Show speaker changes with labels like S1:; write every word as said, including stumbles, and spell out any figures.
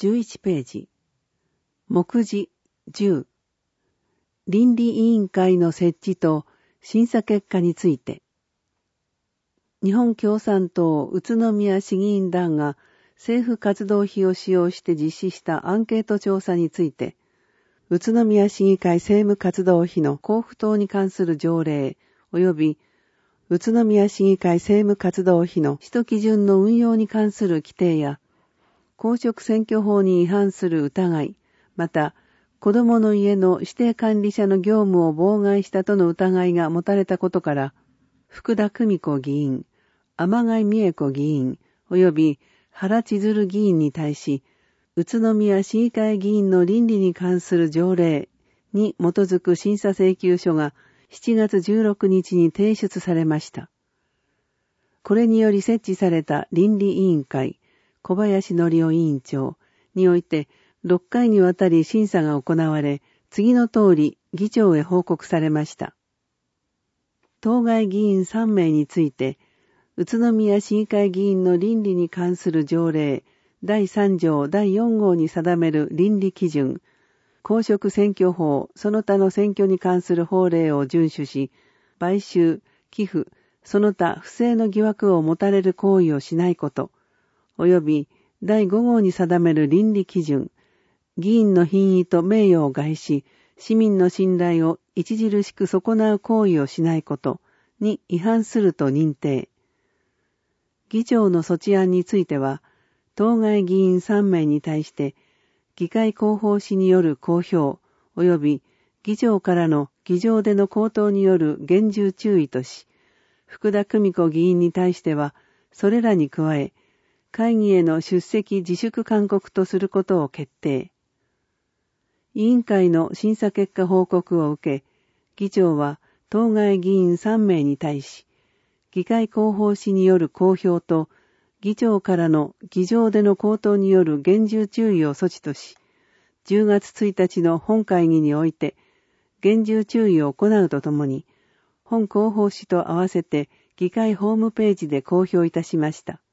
S1: じゅういちページ。目次じゅう。倫理委員会の設置と審査結果について。日本共産党宇都宮市議員団が政府活動費を使用して実施したアンケート調査について、宇都宮市議会政務活動費の交付等に関する条例及び宇都宮市議会政務活動費の使途基準の運用に関する規定や、公職選挙法に違反する疑い、また、子どもの家の指定管理者の業務を妨害したとの疑いが持たれたことから、福田久美子議員、天貝美恵子議員、及び原千鶴議員に対し、宇都宮市議会議員の倫理に関する条例に基づく審査請求書がしちがつじゅうろくにちに提出されました。これにより設置された倫理委員会、小林則夫委員長においてろっかいにわたり審査が行われ、次の通り議長へ報告されました。当該議員さんめいについて、宇都宮市議会議員の倫理に関する条例だいさんじょうだいよんごうに定める倫理基準、公職選挙法その他の選挙に関する法令を遵守し、買収、寄付、その他不正の疑惑を持たれる行為をしないこと、及びだいごごうに定める倫理基準、議員の品位と名誉を害し、市民の信頼を著しく損なう行為をしないことに違反すると認定。議長の措置案については、当該議員さんめいに対して、議会広報誌による公表、及び議長からの議場での口頭による厳重注意とし、福田久美子議員に対しては、それらに加え、会議への出席自粛勧告とすることを決定。委員会の審査結果報告を受け、議長は当該議員さんめいに対し、議会広報誌による公表と、議長からの議場での口頭による厳重注意を措置とし、じゅうがつついたちの本会議において、厳重注意を行うとともに、本広報誌と合わせて議会ホームページで公表いたしました。